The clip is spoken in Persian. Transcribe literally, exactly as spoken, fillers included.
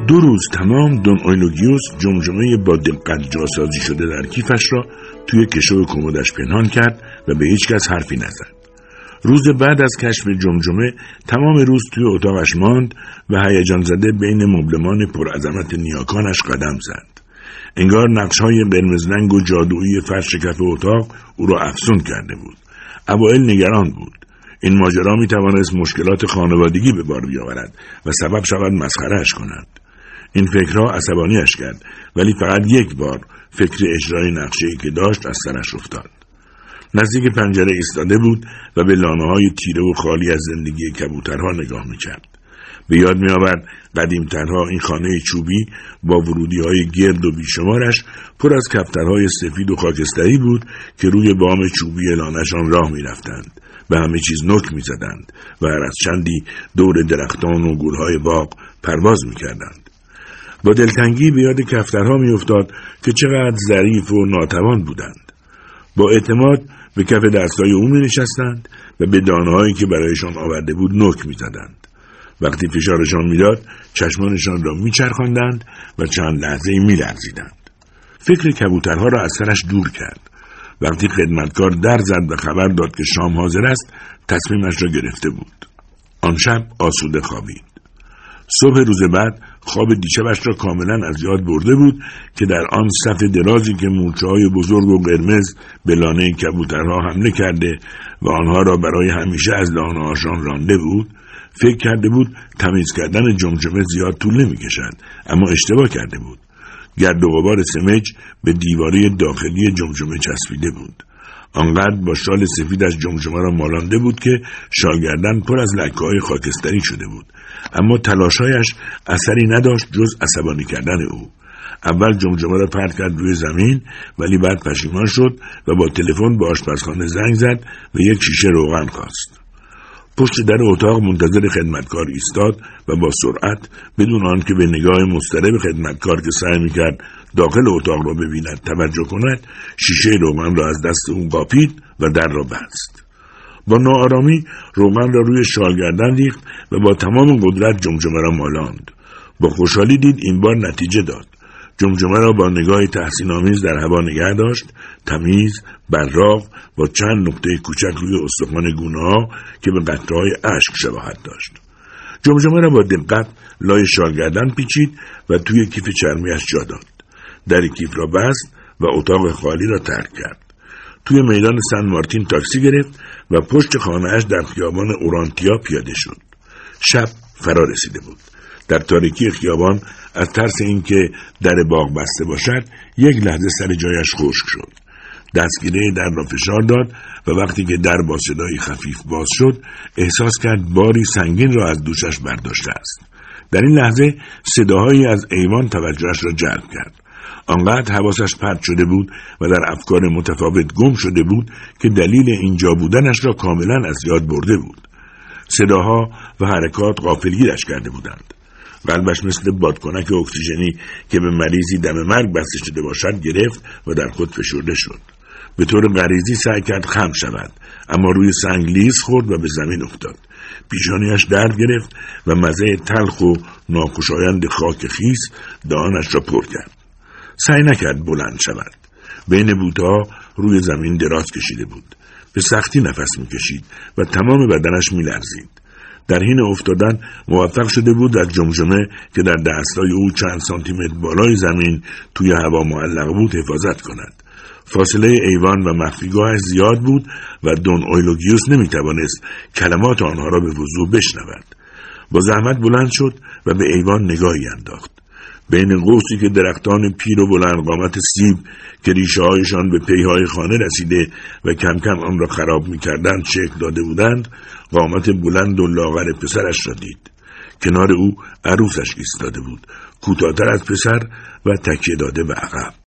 دو روز تمام دون اویلوگیوس جمجمه با دقت جاسازی شده در کیفش را توی کشو کمدش پنهان کرد و به هیچ کس حرفی نزد. روز بعد از کشف جمجمه تمام روز توی اتاقش ماند و هیجان زده بین مبلمان پرعظمت نیاکانش قدم زد. انگار نقش‌های قرمز رنگ و جادویی فرش کف اتاق او را افسون کرده بود. اوایل نگران بود. این ماجرا می توانست مشکلات خانوادگی به بار بیاورد و سبب شود مسخره‌اش کند. این فکرها عصبانیش کرد، ولی فقط یک بار فکر اجرای نقشه‌ای که داشت از سرش افتاد. نزدیک پنجره ایستاده بود و به لانه‌های تیره و خالی از زندگی کبوترها نگاه می‌کرد. به یاد می‌آورد قدیم‌ترها این خانه چوبی با ورودی‌های گرد و بیشمارش پر از کفترهای سفید و خاکستری بود که روی بام چوبی لانه‌شان راه می‌رفتند، به همه چیز نوک می‌زدند و هر از چندی دور درختان و گل‌های باغ پرواز می‌کردند. با دلتنگی به یاد کفترها می‌افتاد که چقدر ظریف و ناتوان بودند. با اعتماد به کف دستای او می‌نشستند و به دانه‌هایی که برایشان آورده بود نوک می‌زدند. وقتی فشارشان می‌داد چشمانشان را می‌چرخاندند و چند لحظه‌ای می‌لرزیدند. فکر کبوترها را از سرش دور کرد. وقتی خدمتکار در زد و خبر داد که شام حاضر است، تصمیمش را گرفته بود. آن شب آسوده خوابید. صبح روز بعد خواب دیشبش را کاملا از یاد برده بود که در آن صف درازی که مورچه‌های بزرگ و قرمز به لانه کبوترها حمله کرده و آنها را برای همیشه از لانه‌هاشان رانده بود، فکر کرده بود تمیز کردن جمجمه زیاد طول نمی‌کشد، اما اشتباه کرده بود. گرد و غبار سمج به دیواره داخلی جمجمه چسبیده بود. آنقدر با شال سفیدش جمجمه را مالانده بود که شالگردن پر از لکه‌های خاکستری شده بود، اما تلاشایش اثری نداشت جز عصبانی کردن او. اول جمجمه را پرت کرد روی زمین، ولی بعد پشیمان شد و با تلفن به آشپزخانه زنگ زد و یک شیشه روغن خواست. پشت در اتاق منتظر خدمتکار ایستاد و با سرعت بدون آنکه به نگاه مضطرب خدمتکار که سعی می‌کرد داخل اتاق را ببیند توجه کند، شیشه روغن را از دست او قاپید و در را بست. با ناآرامی روغن را روی شالگردن ریخت و با تمام قدرت جمجمه را مالاند. با خوشحالی دید این بار نتیجه داد. جمجمه را با نگاهی تحسین‌آمیز در هوا نگه داشت، تمیز، براق، با چند نقطه کوچک روی استخوان گونه‌ها که به قطره‌های اشک شباهت داشت. جمجمه را با دقت لای شالگردن پیچید و توی کیف چرمیش جا داد. در کیف را بست و اتاق خالی را ترک کرد. توی میدان سن مارتین تاکسی گرفت و پشت خانه‌اش در خیابان اورانتیا پیاده شد. شب فرا رسیده بود. در تاریکی خیابان از ترس اینکه در باغ بسته باشد یک لحظه سر جایش خشک شد. دستگیره در را فشار داد و وقتی که در با صدایی خفیف باز شد احساس کرد باری سنگین را از دوشش برداشته است. در این لحظه صداهایی از ایوان توجهش را جلب کرد. آنقدر حواسش پرت شده بود و در افکار متفاوت گم شده بود که دلیل اینجا بودنش را کاملا از یاد برده بود. صداها و حرکات غافلگیرش کرده بودند. قلبش مثل بادکنک اکسیژنی که به مریضی دم مرگ بسته شده باشد گرفت و در خود فشرده شد. به طور غریزی سعی کرد خم شود، اما روی سنگ لیز خورد و به زمین افتاد. پیشانیش درد گرفت و مزه تلخ و ناخوشایند خاک خیس دهانش را پر کرد. سعی نکرد بلند شود. بین بوته‌ها روی زمین دراز کشیده بود. به سختی نفس می‌کشید و تمام بدنش می‌لرزید. در حین افتادن موفق شده بود از جمجمه که در دستای او چند سانتی متر بالای زمین توی هوا معلق بود حفاظت کند. فاصله ایوان و مخفیگاهش زیاد بود و دون اویلوگیوس نمی‌توانست کلمات آنها را به وضوح بشنود. با زحمت بلند شد و به ایوان نگاهی انداخت. بین قوسی که درختان پیر و بلند قامت سیب که ریشه هایشان به پیهای خانه رسیده و کم کم آن را خراب می کردند شکل داده بودند، قامت بلند و لاغر پسرش را دید. کنار او عروسش ایستاده بود، کوتاه‌تر از پسر و تکیه داده به عقب.